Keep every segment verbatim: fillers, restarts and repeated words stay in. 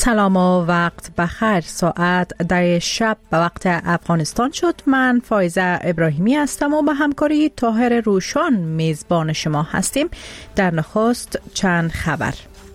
سلام و وقت بخیر. ساعت ده شب به وقت افغانستان شد. من فایزه ابراهیمی هستم و به همکاری طاهر روشان میزبان شما هستیم. در نخست چند خبر.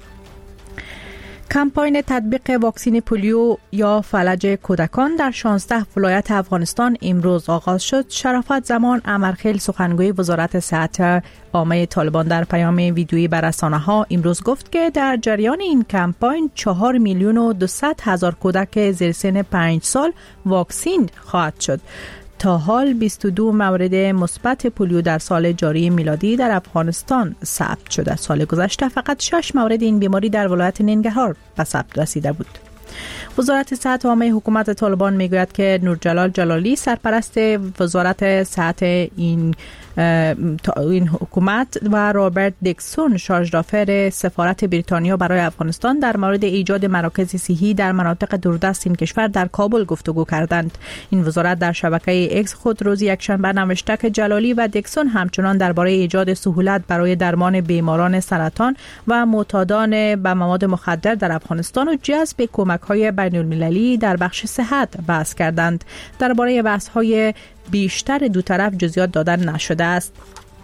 کمپاین تطبیق واکسن پولیو یا فلج کودکان در شانزده ولایت افغانستان امروز آغاز شد. شرافت زمان امرخیل سخنگوی وزارت صحت عامه طالبان در پیام ویدیویی بر رسانه‌ها امروز گفت که در جریان این کمپاین چهار میلیون و دویست هزار کودک زیر سن پنج سال واکسین خواهد شد. تا حال بیست و دو مورد مثبت پولیو در سال جاری میلادی در افغانستان ثبت شده. سال گذشته فقط شش مورد این بیماری در ولایت ننگرهار به ثبت رسیده بود. وزارت صحت عامه حکومت طالبان میگوید که نورجلال جلالی سرپرست وزارت صحت این این حکومت و رابرت دیکسون شارژدافر سفارت بریتانیا برای افغانستان در مورد ایجاد مراکز صحی در مناطق دوردست این کشور در کابل گفتگو کردند. این وزارت در شبکه اکس خود روز یکشنبه نوشته که جلالی و دیکسون همچنان درباره ایجاد سهولت برای درمان بیماران سرطان و معتادان به مواد مخدر در افغانستان و جذب کمک‌های بین‌المللی در بخش صحت بحث کردند. درباره بحث‌های بیشتر دو طرف جزئیات دادن نشده است.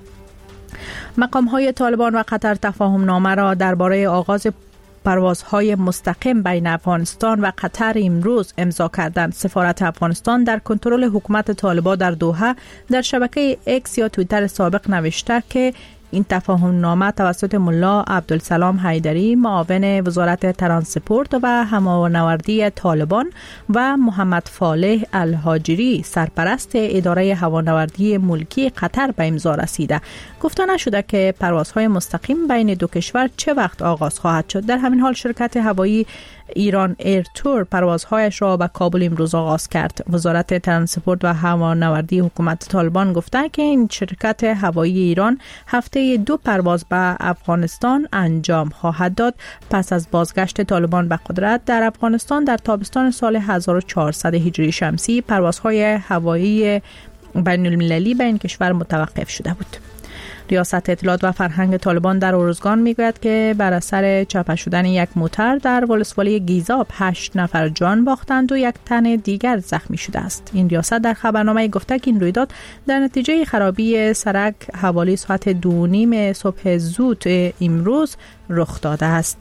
مقام‌های طالبان و قطر تفاهم نامه را درباره آغاز پروازهای مستقیم بین افغانستان و قطر امروز امضا کردند. سفارت افغانستان در کنترل حکومت طالبان در دوحه در شبکه اکس یا توییتر سابق نوشته که این تفاهم نامه توسط ملا عبدالسلام حیدری معاون وزارت ترانسپورت و هوانوردی طالبان و محمد فالح الهاجری سرپرست اداره هوانوردی ملکی قطر به امضا رسیده. گفته نشده که پروازهای مستقیم بین دو کشور چه وقت آغاز خواهد شد. در همین حال شرکت هوایی ایران ایر تور پروازهایش را به کابل امروز آغاز کرد. وزارت ترانسپورت و هوانوردی حکومت طالبان گفته که این شرکت هوایی ایران هفته دو پرواز به افغانستان انجام خواهد داد پس از بازگشت طالبان به قدرت در افغانستان در تابستان سال هزار و چهارصد هجری شمسی. پروازهای هوایی بین المللی به این کشور متوقف شده بود. ریاست اطلاعات و فرهنگ طالبان در ارزگان میگوید که بر اثر چاپ شدن یک موتر در ولسوالی گیزاب هشت نفر جان باختند و یک تن دیگر زخمی شده است. این ریاست در خبرنامه گفته که این رویداد در نتیجه خرابی سرک حوالی ساعت دو نیم صبح زود امروز رخ داده است.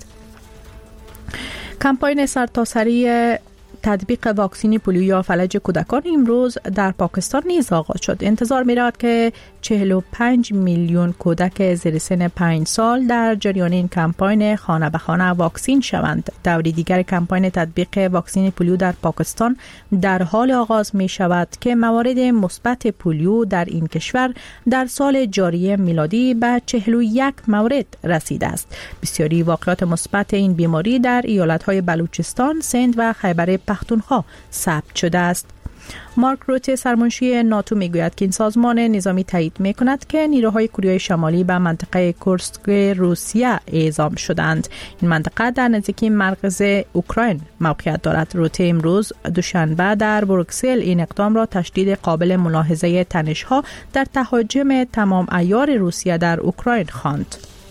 کمپاین سرتاسری تطبیق واکسن پولیو یا فلج کودکان امروز در پاکستان نیز آغاز شد. انتظار می رود که چهل و پنج میلیون کودک زیر سن پنج سال در جریان این کمپاین خانه به خانه واکسین شوند. دوره دیگر کمپاین تطبیق واکسن پولیو در پاکستان در حال آغاز می شود که موارد مثبت پولیو در این کشور در سال جاری میلادی به چهل و یک مورد رسیده است. بسیاری واقعات مثبت این بیماری در ایالت‌های بلوچستان، سند و خیبر پختونخوا ثبت شده است. مارک روته سرمنشی ناتو میگوید که این سازمان نظامی تایید میکند که نیروهای کوریای شمالی به منطقه کورسک روسیه اعزام شدند. این منطقه در نزدیکی مرکز اوکراین موقعیت دارد. روته امروز دوشنبه در بروکسل این اقدام را تشدید قابل ملاحظه تنش‌ها در تهاجم تمام عیار روسیه در اوکراین خواند.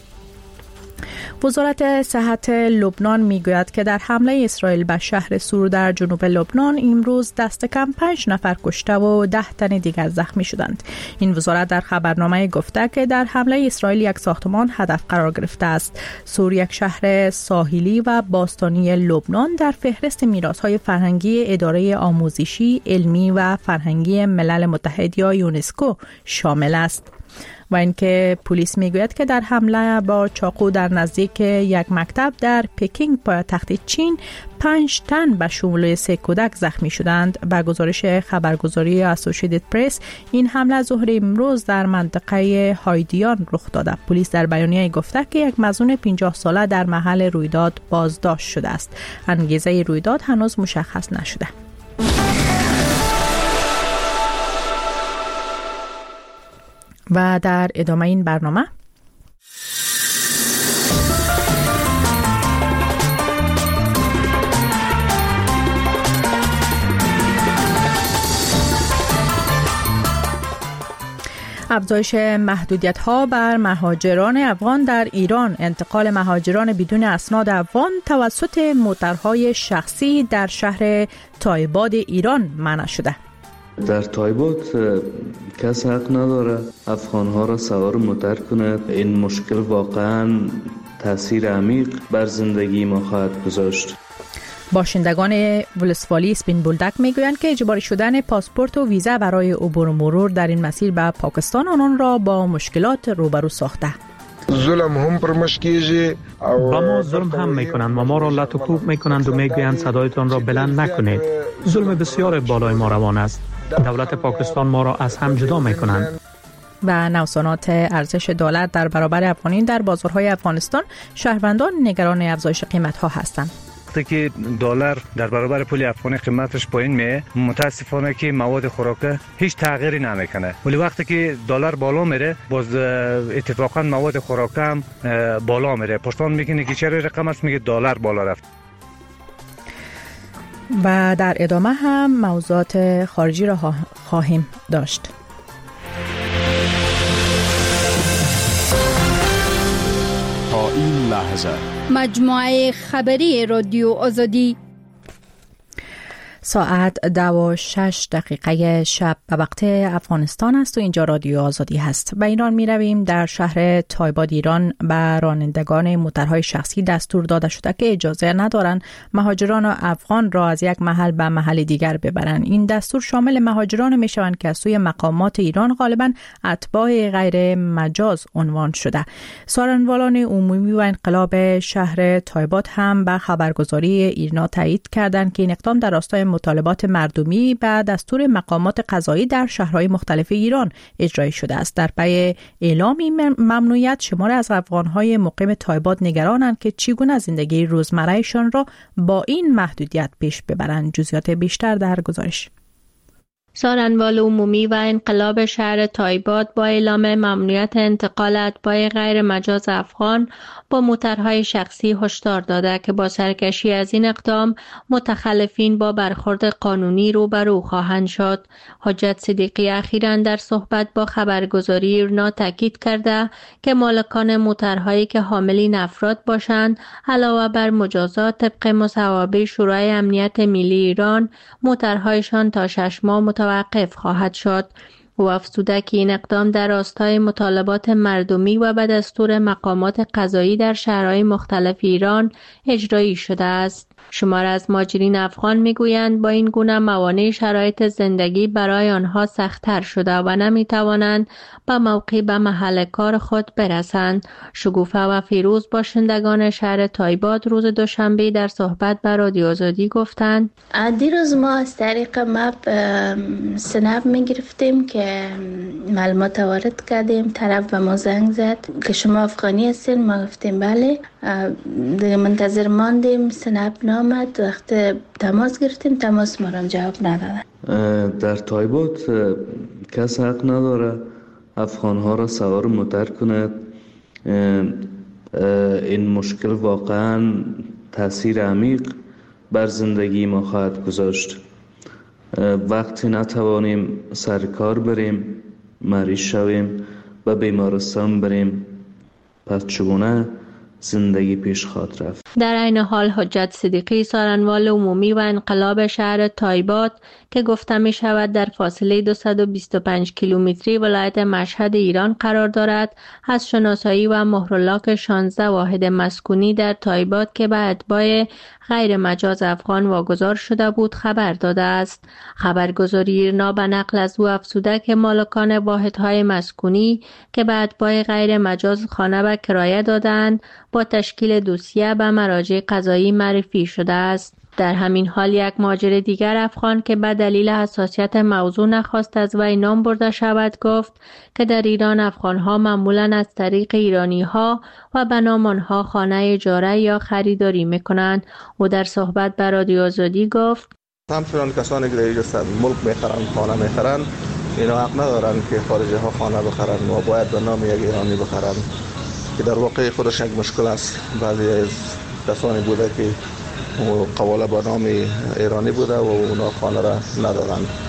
وزارت صحت لبنان میگوید که در حمله اسرائیل به شهر سور در جنوب لبنان امروز دست کم پنج نفر کشته و ده تن دیگر زخمی شدند. این وزارت در خبرنامه گفته که در حمله اسرائیل یک ساختمان هدف قرار گرفته است. سور یک شهر ساحلی و باستانی لبنان در فهرست میراث‌های فرهنگی اداره آموزشی، علمی و فرهنگی ملل متحد یا یونسکو شامل است. و اینکه پلیس میگوید که در حمله با چاقو در نزدیک یک مکتب در پکینگ پایتخت چین پنج تن به شمول سه کودک زخمی شدند. با گزارش خبرگزاری اسوسییتد پرس این حمله ظهر امروز در منطقه هایدیان رخ داده. پلیس در بیانیه گفته که یک مظنون پنجاه ساله در محل رویداد بازداشت شده است. انگیزه رویداد هنوز مشخص نشده. و در ادامه این برنامه افزایش محدودیت‌ها بر مهاجران افغان در ایران. انتقال مهاجران بدون اسناد افغان توسط موترهای شخصی در شهر تایباد ایران منع شده. در تایباد کس حق نداره افغان‌ها را سوار موتر کند. این مشکل واقعاً تأثیر عمیق بر زندگی ما خواهد گذاشت. باشندگان ولسوالی اسپین بولدک میگویند که اجباری شدن پاسپورت و ویزا برای عبور و مرور در این مسیر به پاکستان آنان را با مشکلات روبرو ساخته. ظلم هم پرمش کیجی با ما ظلم هم میکنند و ما را لط و کوب میکنند و میگویند صدایتان را بلند نکنید. ظلم بسیار بالای ما روان است. دولت پاکستان ما را از هم جدا میکنند. و نوسانات ارزش دلار در برابر افغانی در بازارهای افغانستان، شهروندان نگران افزایش قیمت‌ها هستند. وقتی که دلار در برابر پول افغانی قیمتش پایین میه، متاسفانه که مواد خوراکه هیچ تغییری نمیکنه، ولی وقتی که دلار بالا میره باز اتفاقا مواد خوراکه هم بالا میره. پشتان میکنه که چرا رقم است، میگه دلار بالا رفت. و در ادامه هم موضوعات خارجی را خواهیم داشت. تا این لحظه مجموعه خبری رادیو آزادی ساعت دو و شش دقیقه شب به وقت افغانستان است و اینجا رادیو آزادی هست. به ایران می رویم. در شهر تایباد ایران به رانندگان موترهای شخصی دستور داده شده که اجازه ندارند مهاجران و افغان را از یک محل به محل دیگر ببرند. این دستور شامل مهاجران می شوند که از سوی مقامات ایران غالبا اتباع غیر مجاز عنوان شده. سارنوالان عمومی و انقلاب شهر تایباد هم به خبرگزاری ایرنا تایید کردند که این اقدام در راستای مطالبات مردمی به دستور مقامات قضایی در شهرهای مختلف ایران اجرایی شده است. در پی اعلام این ممنوعیت، شمار از افغان‌های مقیم تایباد نگرانند که چگونه زندگی روزمرهشان را با این محدودیت پیش ببرند. جزئیات بیشتر در گزارش. سارنوال عمومی و انقلاب شهر تایباد با اعلام ممنوعیت انتقال اتباع غیر مجاز افغان با موترهای شخصی هشدار داده که با سرکشی از این اقدام متخلفین با برخورد قانونی روبرو خواهند شد. حجت صدیقی اخیراً در صحبت با خبرگزاری ایرنا تاکید کرده که مالکان موترهایی که حاملین افراد باشند علاوه بر مجازات طبق مصوبه شورای امنیت ملی ایران، موترهایشان تا شش ماه متوقف خواهد شد. و افزوده که این اقدام در راستای مطالبات مردمی و به دستور مقامات قضایی در شهرهای مختلف ایران اجرایی شده است. شمار از مهاجرین افغان میگویند با این گونه موانع شرایط زندگی برای آنها سخت‌تر شده و نمیتوانند به موقع به محل کار خود برسند. شگوفه و فیروز باشندگان شهر تایباد روز دوشنبه در صحبت با رادیو آزادی گفتند دیروز ما از طریق مپ سنپ میگرفتیم که معلومات وارد کردیم. طرف به ما زنگ زد که شما افغانی هستین؟ ما گفتیم بله. دیگه منتظر ماندیم، سنپ نامد. وقت تماس گرفتیم، تماس ما را جواب ندادن. در تایباد کس حق نداره افغان‌ها را سوار موتر کند. این مشکل واقعاً تأثیر عمیق بر زندگی ما خواهد گذاشت. وقتی نتوانیم سر کار بریم، مریض شویم، به بیمارستان بریم، پس چگونه زندگی پیش خواهد رفت؟ در این حال حجت صدیقی سارنوال عمومی و انقلاب شهر تایباد که گفته می شود در فاصله دویست و بیست و پنج کیلومتری ولایت مشهد ایران قرار دارد، از شناسایی و مهرلاک شانزده واحد مسکونی در تایباد که به اتباع غیر مجاز افغان واگذار شده بود خبر داده است. خبرگزاری ایرنا به نقل از او افزوده که مالکان واحدهای مسکونی که به اتباع غیر مجاز خانه به کرایه دادند با تشکیل دوسیه به مراجع قضایی معرفی شده است. در همین حال یک مهاجر دیگر افغان که به دلیل حساسیت موضوع نخواست از وی نام برده شود گفت که در ایران افغان‌ها معمولاً از طریق ایرانی‌ها و به نام آنها خانه اجاره یا خریداری می‌کنند. او در صحبت با رادیو آزادی گفت همچنان کسانی که در اینجا ملک می‌خرند، خانه می‌خرند، اینا حق ندارند که خارجی‌ها خانه بخرند و باید به نام یک ایرانی بخرند که در واقع خودش یک مشکل است. بعضی از کسانی بوده که قواله با نام ایرانی بوده و اونا خانه را ندارند.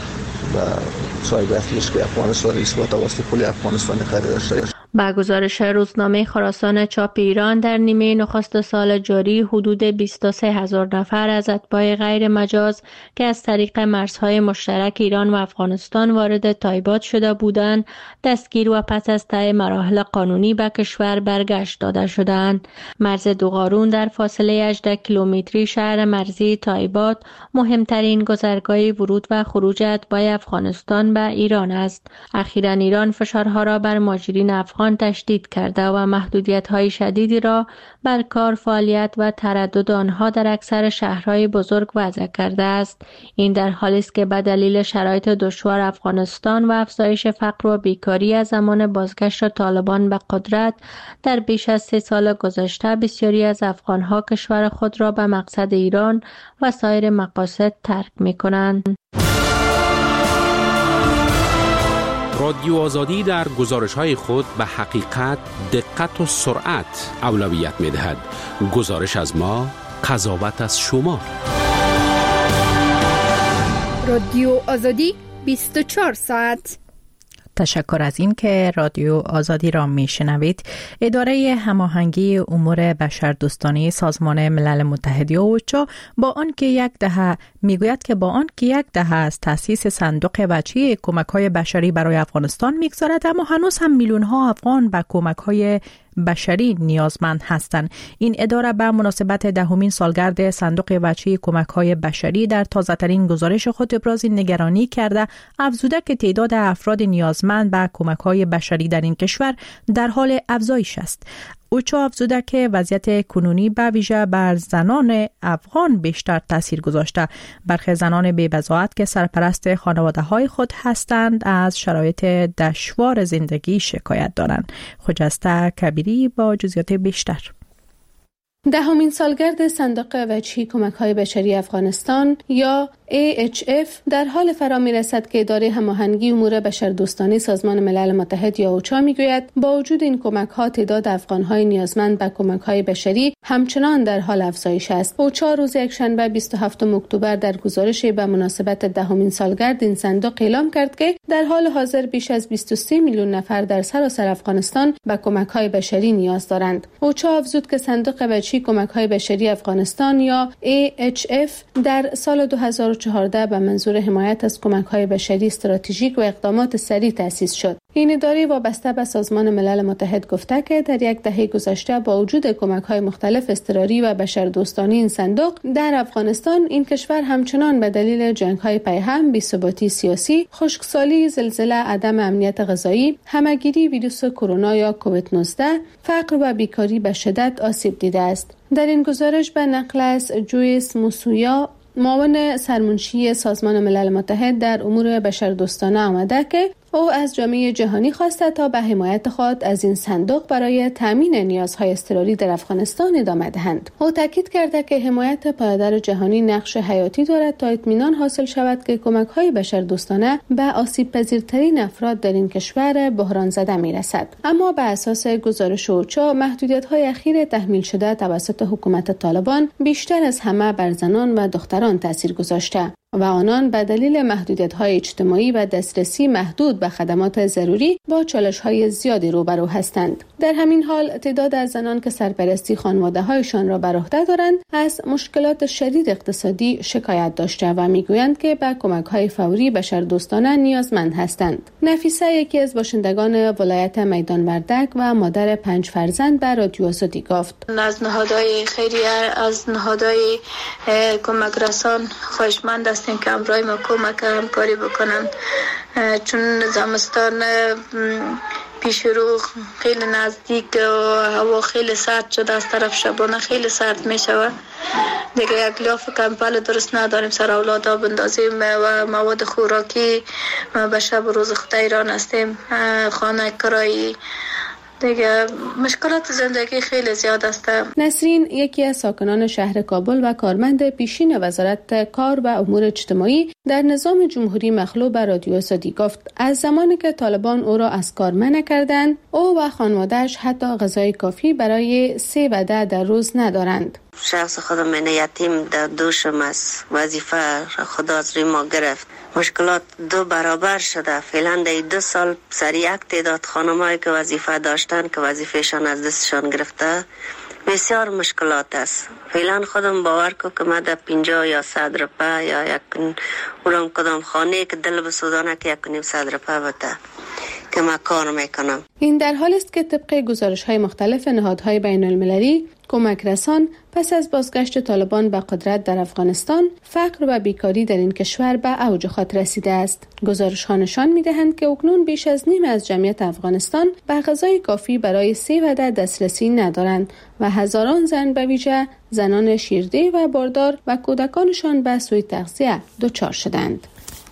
و صاحب اصلیش که افغانستان است و توسط پل افغانستان خریده شده. با گزارش روزنامه خراسان چاپ ایران در نیمه نخست سال جاری حدود بیست و سه هزار نفر از اتباع غیر مجاز که از طریق مرزهای مشترک ایران و افغانستان وارد تایبات شده بودند دستگیر و پس از طی مراحل قانونی به کشور برگشت داده شدند. مرز دوغارون در فاصله هجده کیلومتری شهر مرزی تایبات مهمترین گذرگاه ورود و خروج اتباع افغانستان به ایران است. اخیراً ایران فشارها را بر مهاجرین افغان تشدید کرده و محدودیت‌های شدیدی را بر کار، فعالیت و تردد آنها در اکثر شهرهای بزرگ وضع کرده است. این در حالی است که به دلیل شرایط دشوار افغانستان و افزایش فقر و بیکاری از زمان بازگشت طالبان به قدرت در بیش از سه سال گذشته بسیاری از افغانها کشور خود را به مقصد ایران و سایر مقاصد ترک می‌کنند. رادیو آزادی در گزارش‌های خود به حقیقت، دقت و سرعت اولویت می‌دهد. گزارش از ما، قضاوت از شما. رادیو آزادی بیست و چهار ساعت. تشکر از این که رادیو آزادی را میشنوید. اداره هماهنگی امور بشردوستانه سازمان ملل متحد یا اوچا با آن که یک دهه میگوید که با آن که یک دهه از تأسیس صندوق وجهی کمک‌های بشری برای افغانستان میگذارد، اما هنوز هم میلیون‌ها افغان به کمک‌های بشری نیازمند هستند. این اداره به مناسبت دهمین سالگرد صندوق وجهی کمک‌های بشری در تازه‌ترین گزارش خود ابراز نگرانی کرده افزوده که تعداد افراد نیازمند به کمک‌های بشری در این کشور در حال افزایش است. اوچا افزوده که وضعیت کنونی به ویژه بر زنان افغان بیشتر تاثیر گذاشته. برخی زنان بی‌بضاعت که سرپرست خانواده‌های خود هستند از شرایط دشوار زندگی شکایت دارند. خجسته کبیری با جزئیات بیشتر. دهمین سالگرد صندوق وجهی کمک‌های بشری افغانستان یا ای اچ اف در حال فرا می‌رسد که اداره هماهنگی امور بشردوستانه سازمان ملل متحد یا اوچا می‌گوید با وجود این کمک‌ها تعداد افغان‌های نیازمند به کمک‌های بشری همچنان در حال افزایش است. اوچا روز یکشنبه بیست و هفتم اکتبر در گزارشی به مناسبت دهمین سالگرد این صندوق اعلام کرد که در حال حاضر بیش از بیست و سه میلیون نفر در سراسر افغانستان به کمک‌های بشری نیاز دارند. اوچا افزود که صندوق وجهی کمک‌های بشری افغانستان یا ای اچ اف در سال دو هزار و چهارده به منظور حمایت از کمک‌های بشری استراتژیک و اقدامات سریع تأسیس شد. این اداره وابسته به سازمان ملل متحد گفته که در یک دهه گذشته با وجود کمک‌های مختلف اضطراری و بشردوستانه این صندوق در افغانستان، این کشور همچنان به دلیل جنگ‌های پیهم، بی‌ثباتی سیاسی، خشکسالی، زلزله، عدم امنیت غذایی، همه‌گیری ویروس کرونا یا کووید نوزده، فقر و بیکاری به شدت آسیب دیده است. در این گزارش به نقل از جویس موسویا، معاون سرمنشی سازمان ملل متحد در امور بشردوستانه آمده که او از جامعه جهانی خواسته تا به حمایت خود از این صندوق برای تامین نیازهای اضطراری در افغانستان ادامه دهند. او تاکید کرده که حمایت پایدار جهانی نقش حیاتی دارد تا اطمینان حاصل شود که کمک‌های بشردوستانه به آسیب‌پذیرترین افراد در این کشور بحران زده می‌رسد. اما به اساس گزارش اوچا، محدودیت‌های اخیر تحمیل شده توسط حکومت طالبان بیشتر از همه بر زنان و دختران تاثیر گذاشته و آنان به دلیل محدودیت‌های اجتماعی و دسترسی محدود به خدمات ضروری با چالش‌های زیادی روبرو هستند. در همین حال تعداد از زنان که سرپرستی خانواده‌هایشان را بر عهده دارند از مشکلات شدید اقتصادی شکایت داشته و می‌گویند که به کمک‌های فوری بشردوستانه نیازمند هستند. نفیسه، یکی از باشندگان ولایت میدان وردک و مادر پنج فرزند، به رادیو آزادی گفت: از نهادهای خیریه، از نهادهای کمک رسان خواهشمند هستیم که همراه ما کمک همکاری بکنن، چون زمستان پیش رو خیلی نزدیک و هوا خیلی سرد شده، از طرف شبانه خیلی سرد می شود. دیگه یک لیاف کمپل درست نداریم سر اولادا بندازیم و مواد خوراکی به شب روز خود ایران هستیم، خانه کرایی، دیگه مشکلات زندگی خیلی زیاد است. نسرین، یکی از ساکنان شهر کابل و کارمند پیشین وزارت کار و امور اجتماعی در نظام جمهوری مخلوع به رادیو آزادی گفت از زمانی که طالبان او را از کار منع کردند، او و خانواده‌اش حتی غذای کافی برای سه وعده در روز ندارند. شخص خودم من یتیم در دوشم است. وظیفه خدا از روی ما گرفت. مشکلات دو برابر شده. فعلا در دو سال سر یک تعداد خانمایی که وظیفه داشتن که وظیفهشان از دستشان گرفته بسیار مشکلات است. فعلا خودم باور کو که من در پنجاه یا صد روپه یا یک اونم کدام خانه که دل بسودانه که یک نیم صد روپه بده که من کار میکنم. این در حال است که طبق گزارش های مختلف نهادهای بین المللی کمک رسان پس از بازگشت طالبان به قدرت در افغانستان فقر و بیکاری در این کشور به اوج خود رسیده است. گزارش ها نشان می دهند که اکنون بیش از نیم از جمعیت افغانستان به غذای کافی برای سه وعده دسترسی ندارند و هزاران زن به ویژه زنان شیرده و باردار و کودکانشان به سوء تغذیه دچار شدند.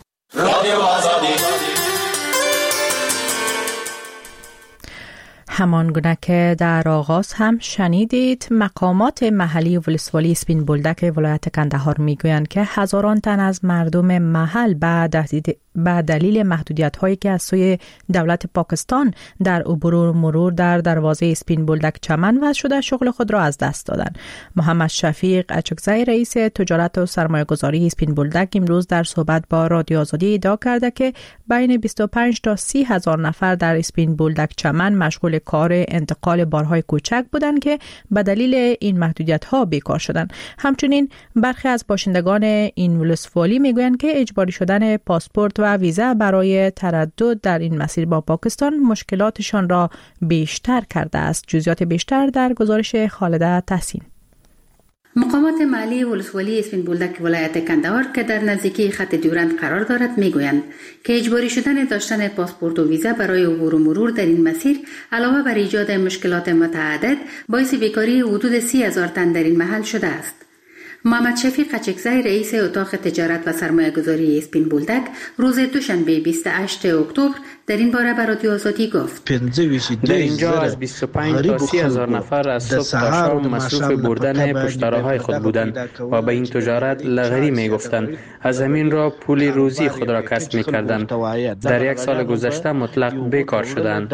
همان گونه که در آغاز هم شنیدید، مقامات محلی ولسوالی اسپین بولدک ولایت کندهار میگویند که هزاران تن از مردم محل به دلیل محدودیت هایی که از سوی دولت پاکستان در عبور و مرور در دروازه اسپین بولدک چمن وضع شده شغل خود را از دست دادند. محمد شفیق اچکزی رئیس تجارت و سرمایه گذاری اسپین بولدک امروز در صحبت با رادیو آزادی ادعا کرده که بین بیست و پنج تا سی هزار نفر در اسپین بولدک چمن مشغول کار انتقال بارهای کوچک بودند که به دلیل این محدودیت ها بیکار شدند. همچنین برخی از باشندگان این ولسوالی میگویند که اجباری شدن پاسپورت و ویزا برای تردد در این مسیر با پاکستان مشکلاتشان را بیشتر کرده است. جزئیات بیشتر در گزارش خالده تحسین. مقامات محلی ولسوالی اسپین بولدک ولایت کندهار که در نزدیکی خط دیورند قرار دارد میگویند که اجباری شدن داشتن پاسپورت و ویزا برای عبور و مرور در این مسیر علاوه بر ایجاد مشکلات متعدد باعث بیکاری حدود سی هزار تن در این محل شده است. محمد شفیق اچکزی رئیس اتاق تجارت و سرمایه گذاری اسپین بولدک روز دوشنبه بیست و هشتم اکتبر در این باره به رادیو آزادی گفت در اینجا از بیست و پنج تا سی هزار نفر از صبح تا شام مصروف بردن پشتراهای خود بودند و به این تجارت لغری می گفتند. از همین را پول روزی خود را کسب می کردند. در یک سال گذشته مطلق بیکار شدند.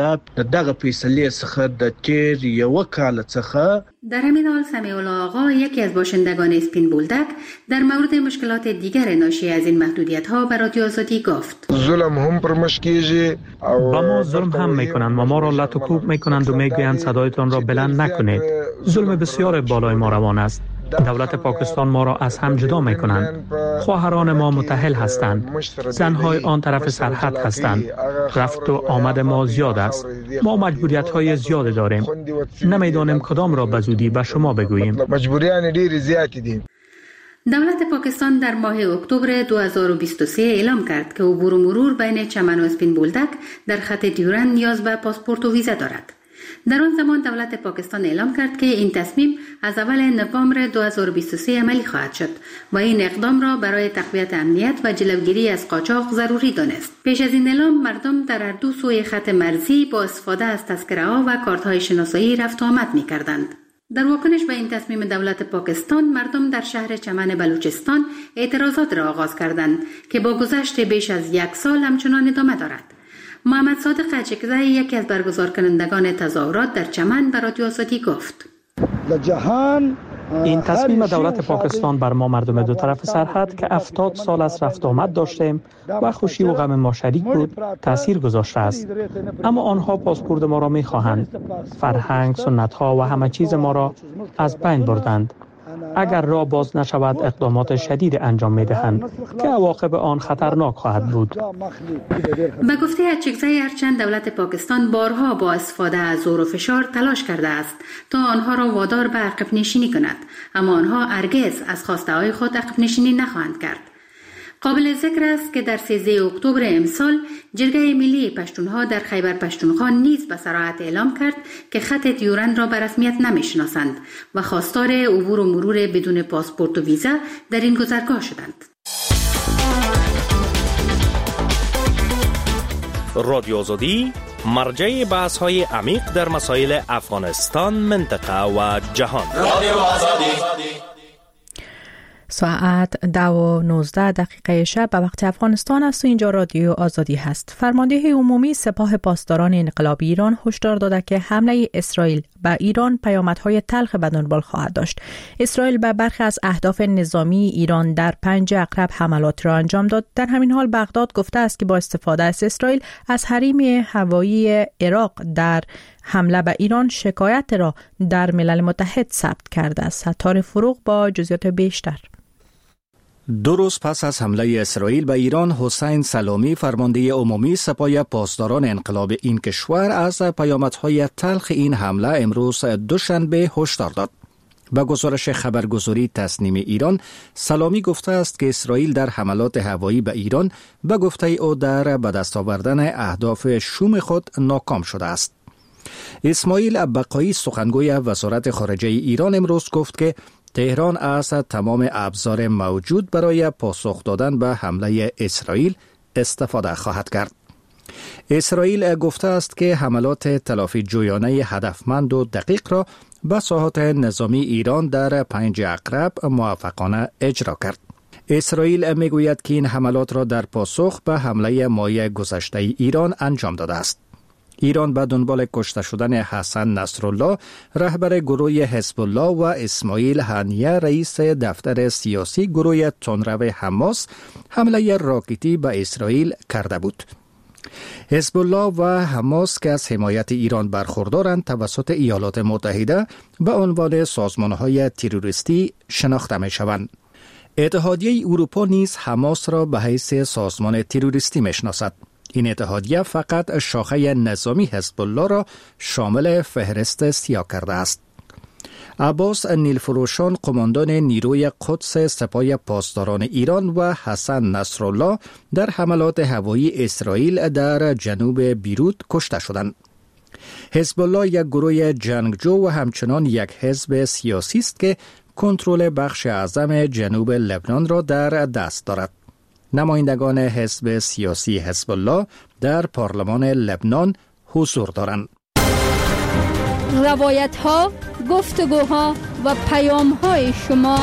در همین حال سمیع الله آقا یکی از باشندگان اسپین بولدک در مورد مشکلات دیگر ناشی از این محدودیت ها به رادیو آزادی گفت ظلم هم پرمشکیجی با ما ظلم هم میکنند و ما را لط و کوب میکنند و میگویند صدایتان را بلند نکنید. ظلم بسیار بالای ما روان است. دولت پاکستان ما را از هم جدا می کنند. خواهران ما متأهل هستند. زنهای آن طرف سرحد هستند. رفت و آمد ما زیاد است. ما مجبوریت های زیاد داریم. نمیدانیم کدام را به زودی به شما بگوییم. مجبوریان دیر زیادی دیم. دولت پاکستان در ماه اکتبر دو هزار و بیست و سه اعلام کرد که عبور و مرور بین چمن و اسپین بولدک در خط دیورند نیاز به پاسپورت و ویزا دارد. در آن زمان دولت پاکستان اعلام کرد که این تصمیم از اول نوامبر دو هزار و بیست و سه عملی خواهد شد و این اقدام را برای تقویت امنیت و جلوگیری از قاچاق ضروری دانست. پیش از این اعلام مردم در هر دو سوی خط مرزی با استفاده از تذکره‌ها و کارت‌های شناسایی رفت و آمد می‌کردند. در واکنش به این تصمیم دولت پاکستان مردم در شهر چمن بلوچستان اعتراضات را آغاز کردند که با گذشت بیش از یک سال همچنان ادامه دارد. محمد صادق اچکزی یکی از برگزار کنندگان تظاهرات در چمن به رادیو آزادی گفت این تصمیم دولت پاکستان بر ما مردم دو طرف سرحد که هفتاد سال از رفت آمد داشتیم و خوشی و غم ما شریک بود تأثیر گذاشته است. اما آنها پاسپورت ما را می خواهند. فرهنگ، سنت ها و همه چیز ما را از بین بردند. اگر راه باز نشود اقدامات شدید انجام می دهند که عواقب آن خطرناک خواهد بود. به گفته اچکزی هرچند دولت پاکستان بارها با استفاده از زور و فشار تلاش کرده است تا آنها را وادار به عقب نشینی کند، اما آنها هرگز از خواسته های خود عقب نشینی نخواهند کرد. قابل ذکر است که در سیزدهم اکتبر امسال جرگه ملی پشتونها در خیبر پشتونخوا نیز به صراحت اعلام کرد که خط دیورند را به رسمیت نمی‌شناسند و خواستار عبور و مرور بدون پاسپورت و ویزا در این گذرگاه شدند. رادیو آزادی مرجع بحث‌های عمیق در مسائل افغانستان، منطقه و جهان. رادیو آزادی. ساعت دو و نوزده دقیقه شب به وقت افغانستان است و اینجا رادیو آزادی هست. فرمانده عمومی سپاه پاسداران انقلابی ایران هشدار داده که حمله اسرائیل به ایران پیامدهای تلخ به دنبال خواهد داشت. اسرائیل به برخی از اهداف نظامی ایران در پنج عقرب حملات را انجام داد. در همین حال بغداد گفته است که با استفاده از اسرائیل از حریم هوایی عراق در حمله به ایران شکایت را در ملل متحد ثبت کرده است. ستار فروغ با جزئیات بیشتر. دو روز پس از حمله اسرائیل به ایران، حسین سلامی فرمانده عمومی سپاه پاسداران انقلاب این کشور از پیامدهای تلخ این حمله امروز دوشنبه هشدار داد. با گزارش خبرگزاری تصنیم ایران، سلامی گفته است که اسرائیل در حملات هوایی به ایران به گفته او در به دست آوردن اهداف شوم خود ناکام شده است. اسماعیل بقایی سخنگوی وزارت خارجه ایران امروز گفت که تهران از تمام ابزار موجود برای پاسخ دادن به حمله اسرائیل استفاده خواهد کرد. اسرائیل گفته است که حملات تلافی جویانه هدفمند و دقیق را به ساحات نظامی ایران در پنج عقرب موفقانه اجرا کرد. اسرائیل میگوید که این حملات را در پاسخ به حمله ماه گذشته ایران انجام داده است. ایران به دنبال کشته شدن حسن نصرالله رهبر گروه حزب الله و اسماعیل هنیه رئیس دفتر سیاسی گروه تندرو حماس حمله راکتی به اسرائیل کرده بود. حزب الله و حماس که از حمایت ایران برخوردارند توسط ایالات متحده به عنوان سازمان‌های تروریستی شناخته می‌شوند. اتحادیه اروپا نیز حماس را به حیث سازمان تروریستی می‌شناسد. این اتحادیه فقط شاخه نظامی حزب الله را شامل فهرست سیاه کرده است. عباس نیلفروشان قماندان نیروی قدس سپاه پاسداران ایران و حسن نصرالله در حملات هوایی اسرائیل در جنوب بیروت کشته شدند. حزب الله یک گروه جنگجو و همچنان یک حزب سیاسی است که کنترل بخش اعظم جنوب لبنان را در دست دارد. نمایندگان حزب سیاسی حزب الله در پارلمان لبنان حضور دارند. روایت ها، گفتگوها و پیام های شما.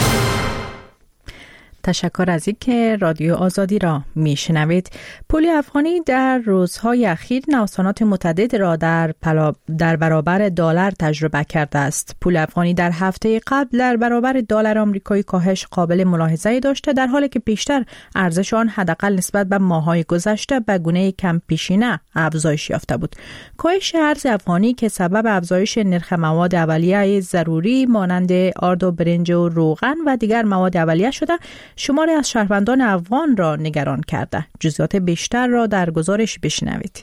تشکر از اینکه رادیو آزادی را میشنوید. پول افغانی در روزهای اخیر نوسانات متعدد را در در برابر دلار تجربه کرده است. پول افغانی در هفته قبل در برابر دلار آمریکایی کاهش قابل ملاحظه‌ای داشته، در حالی که پیشتر ارزش آن حداقل نسبت به ماه‌های گذشته به گونه کم پیشینه افزایش یافته بود. کاهش ارز افغانی که سبب افزایش نرخ مواد اولیه ضروری مانند آرد و برنج و روغن و دیگر مواد اولیه شده، شماری از شهروندان افغان را نگران کرده. جزئیات بیشتر را در گزارش بشنوید.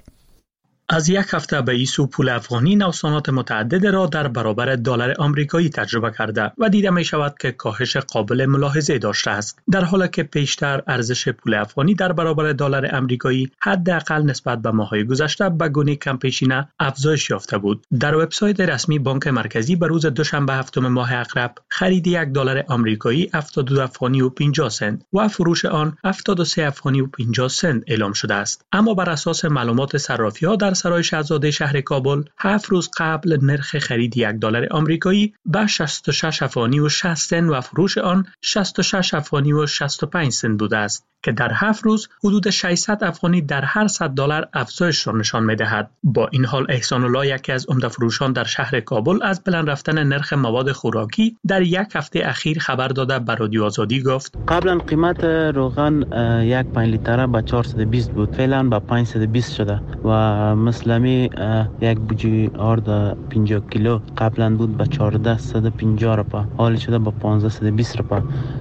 از یک هفته به این سو پول افغانی نوسانات متعدد را در برابر دلار آمریکایی تجربه کرده و دیده می شود که کاهش قابل ملاحظه داشته است، در حالی که پیشتر ارزش پول افغانی در برابر دلار آمریکایی حداقل نسبت به ماه‌های گذشته به گونه کم پیشینه افزایش یافته بود. در وبسایت رسمی بانک مرکزی به روز دوشنبه هفتم ماه عقرب خرید یک دلار آمریکایی هفتاد و دو افغانی و پنجاه سنت و فروش آن هفتاد و سه افغانی و پنجاه سنت اعلام شده است. اما بر اساس معلومات صرافی‌ها در سرای شاهزاده شهر کابل، هفت روز قبل نرخ خرید یک دلار آمریکایی به شصت و شش افغانی و شصت سنت و فروش آن شصت و شش افغانی و شصت و پنج سنت بوده است که در هفت روز حدود ششصد افغانی در هر صد دلار افزایش را نشان می‌دهد. با این حال احسان الله، یکی از عمده فروشان در شهر کابل، از بلند رفتن نرخ مواد خوراکی در یک هفته اخیر خبر داده به رادیو آزادی گفت: قبلا قیمت روغن یک پنج لیتره به چهارصد و بیست بود، فعلا به پانصد و بیست شده و مثلمی یک بوجی آرد پنجاه کیلو قبلا بود به چهارده صد و پنجاه روپا، حال شده به پانزده صد و بیست روپا.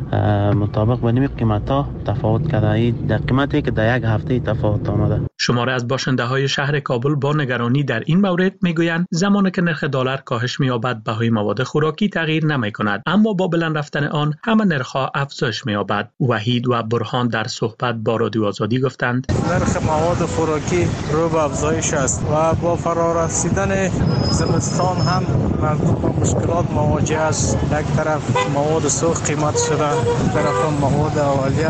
مطابق با نمی قیمت ها تفاوت کرده. این در قیمتی که در یک هفته تفاوت آمده. شماره از باشنده های شهر کابل با نگرانی در این مورد میگویند زمانی که نرخ دلار کاهش می‌یابد بهای مواد خوراکی تغییر نمی‌کند، اما با بلند رفتن آن همه نرخ‌ها افزایش می‌یابد. وحید و برهان در صحبت با رادیو آزادی گفتند: نرخ مواد خوراکی رو به افزایش است و با فرارسیدن زمستان هم مردم با مشکلات مواجه است. یک طرف مواد سوخت قیمت شده، یک طرف مواد اولیه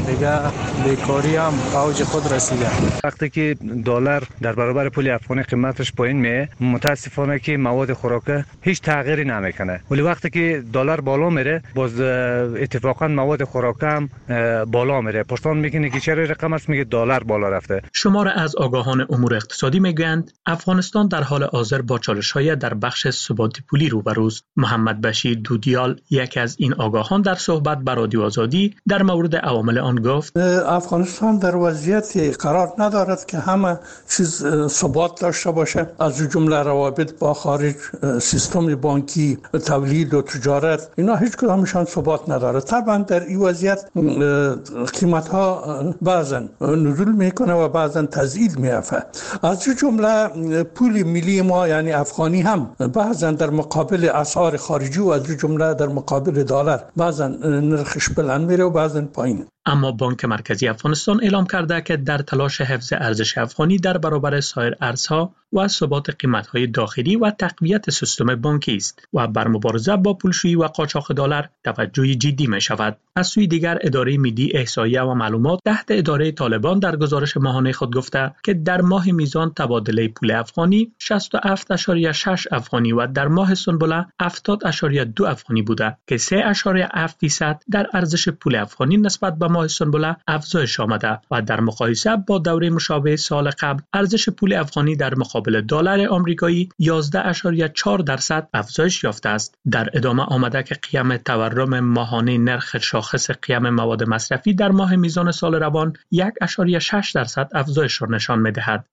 دیگه بیکاری هم اوج خود رسیده. وقتی که دلار در برابر پول افغانی قیمتش پایین میه، متاسفانه که مواد خوراکه هیچ تغییری نمیکنه. ولی وقتی که دلار بالا میره، باز اتفاقا مواد خوراکه هم بالا میره. پرسان میکنه که چرا رقم است؟ میگه دلار بالا رفته. شمار از آگاهان امور اقتصادی میگویند افغانستان در حال حاضر با چالش‌های در بخش ثبات پولی روبروست. محمد بشیر دودیال یکی از این آگاهان در صحبت با رادیو آزادی در مورد عوامل آن گفت: افغانستان در وضعیتی قرار ندارد که همه چیز ثبات داشته باشه، از جمله روابط با خارج، سیستم بانکی، تولید و تجارت، اینا هیچ کدامشان ثبات نداره. طبعا در این وضعیت قیمت ها بعضا نزول میکنه و بعضا تزیید میافته. از جمله پول ملی ما یعنی افغانی هم بعضا در مقابل اسعار خارجی و از جمله در مقابل دلار بعضا نرخش بلند میره و بعضا پایین. اما بانک مرکزی افغانستان اعلام کرده که در تلاش حفظ ارزش افغانی در برابر سایر ارزها و ثبات قیمت‌های داخلی و تقویت سیستم بانکی است و بر مبارزه با پولشویی و قاچاق دلار توجه جدی می شود. از سوی دیگر اداره ملی احصایه و معلومات تحت اداره طالبان در گزارش ماهانه خود گفته که در ماه میزان تبادله پول افغانی شصت و هفت ممیز شش افغانی و در ماه سنبله هفتاد ممیز دو افغانی بوده که سه ممیز هفت درصد در ارزش پول افغانی نسبت به ماه سنبله افزایش آمده و در مقایسه با دوره مشابه سال قبل ارزش پول افغانی در مقابل دلار آمریکایی یازده ممیز چهار درصد افزایش یافته است. در ادامه آمده که قیام تورم ماهانه نرخ شاخص قیام مواد مصرفی در ماه میزان سال روان یک ممیز شش درصد افزایش را نشان می‌دهد.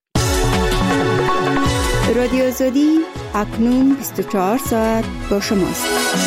رادیو آزادی اکنون بیست و چهار ساعت با شماست.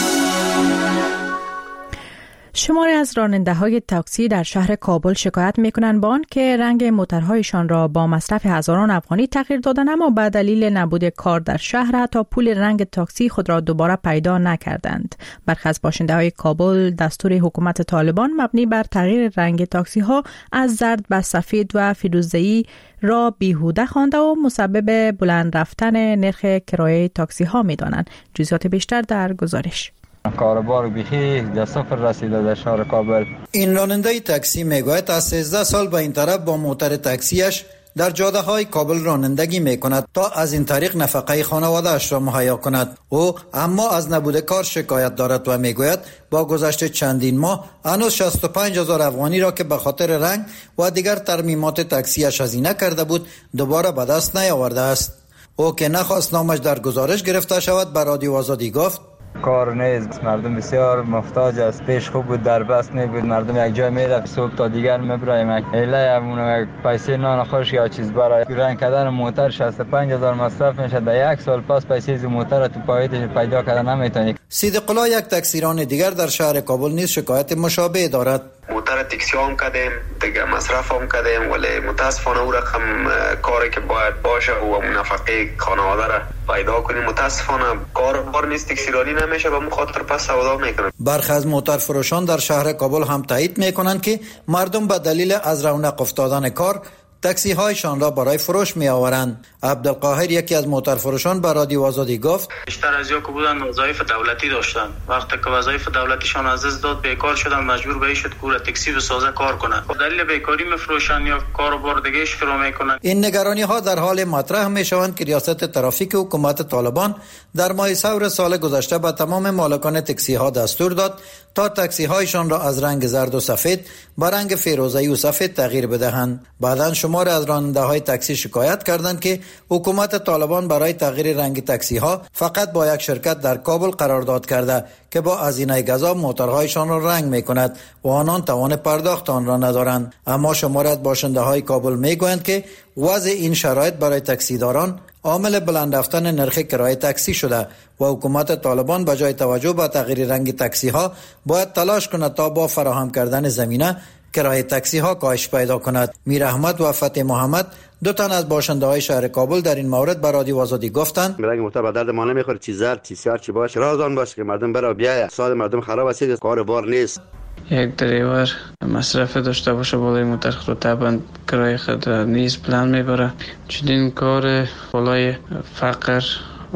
شماری از راننده‌های تاکسی در شهر کابل شکایت می‌کنند با آن که رنگ موترهایشان را با مصرف هزاران افغانی تغییر دادند، اما به دلیل نبود کار در شهر حتی پول رنگ تاکسی خود را دوباره پیدا نکردند. برخی از باشنده‌های کابل دستور حکومت طالبان مبنی بر تغییر رنگ تاکسی‌ها از زرد به سفید و فیروزه‌ای را بیهوده خوانده و مسبب بلند رفتن نرخ کرایه تاکسی‌ها می‌دانند. جزئیات بیشتر در گزارش. کاروبار بیخی در صفر رسیده در شهر کابل. این راننده تاکسی میگوید از سیزده سال به این طرف با موتر تاکسیش در جاده های کابل رانندگی می کند تا از این طریق نفقه خانواده اش را مهیا کند. او اما از نبود کار شکایت دارد و میگوید با گذشت چندین ماه هنوز شصت و پنج هزار افغانی را که به خاطر رنگ و دیگر ترمیمات تاکسیش هزینه کرده بود دوباره به دست نیاورده است. او که نخواست نامش در گزارش گرفته شود به رادیو آزادی گفت: کار نیست، مردم بسیار محتاج است. پیش خوب بود، در بست نبود، مردم یک جای میره صبح تا دیگر میبره یک ایله همون پیسه نان خوش یا چیز برای رنگ کردن موتر شصت و پنج هزار مصرف میشه. در یک سال پس پیسه از موتر تو پایتش پیدا کردن نمیتونی. صدیق الله یک تاکسیران دیگر در شهر کابل نیز شکایت مشابه دارد. موتر تاکسی هم کردیم دیگه، مصرف هم کردیم، ولی متاسفانه او رقم کاری که باید باشه و نفقه خانواده را پیدا کنیم متاسفانه کار بار نیست، تاکسیرانی نمیشه، به مخاطر پس سودا میکنن. برخی از موتر فروشان در شهر کابل هم تایید میکنند که مردم به دلیل از رونق افتادن کار تاکسی هایشان را برای فروش می آورند. عبدالقاهر یکی از موتر فروشان به رادیو آزادی گفت: بیشتر از یا که بودن وظایف دولتی داشتن، وقتی که وظایف دولتیشان از دست داد بیکار شدن، مجبور به این شد که تاکسی بسازه کار کنن. دلیل بیکاری میفروشن یا کاروبار دیگه شروع میکنن. این نگرانی ها در حال مطرح می شوند که ریاست ترافیک حکومت طالبان در ماه سور سال گذشته به تمام مالکان تاکسی ها دستور داد تا تاکسی هایشان را از رنگ زرد و سفید به رنگ فیروزه‌ای و سفید تغییر بدهند. بعداً شمار از راننده های تاکسی شکایت کردند که حکومت طالبان برای تغییر رنگ تاکسی ها فقط با یک شرکت در کابل قرارداد کرده که با هزینه گزاف موترهایشان را رنگ می کند و آنان توان پرداخت آن را ندارند. اما شمار از باشنده های کابل می گویند که وضع این شرایط برای تاکسیداران عامل بلند رفتن نرخ کرایه تاکسی شده و حکومت طالبان به جای توجه به تغییر رنگ تاکسی ها باید تلاش کند تا با فراهم کردن زمینه کرایه تاکسی ها کاهش پیدا کند. میر احمد و فتح محمد دو تن از باشنده های شهر کابل در این مورد به رادیو آزادی گفتند: رنگ موتر به درد ما نمیخوره، چی زرد چی سیاه چی باشه، راز آن باشه که مردم برای بیاید. سال مردم خراب است، کار بار نیست. یک دریور مصرف داشته باشه بالای موتر خود طبعا کرایه خود نیز بلند میبره. چنین کار بالای فقر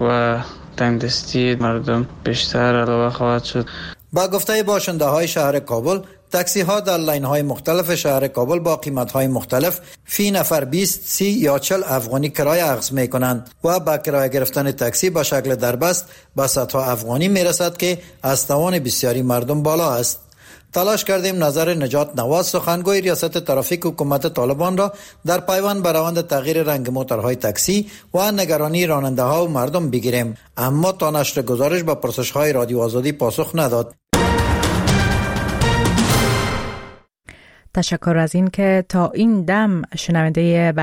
و تنگدستی مردم بیشتر علاوه خواهد شد. با گفته باشنده های شهر کابل تاکسی ها در لاین های مختلف شهر کابل با قیمت های مختلف فی نفر بیست، سی یا چهل افغانی کرایه اخذ می کنند و با کرایه گرفتن تاکسی به شکل دربست به صدها افغانی می رسد که از توان بسیاری مردم بالا است. تلاش کردیم نظر نجات نواز سخنگوی ریاست ترافیک حکومت طالبان را در پیوند به روند تغییر رنگ موترهای تاکسی و نگرانی راننده ها و مردم بگیریم، اما تا نشر گزارش به پرسش های رادیو آزادی پاسخ نداد. تشکر از این که تا این دم شنونده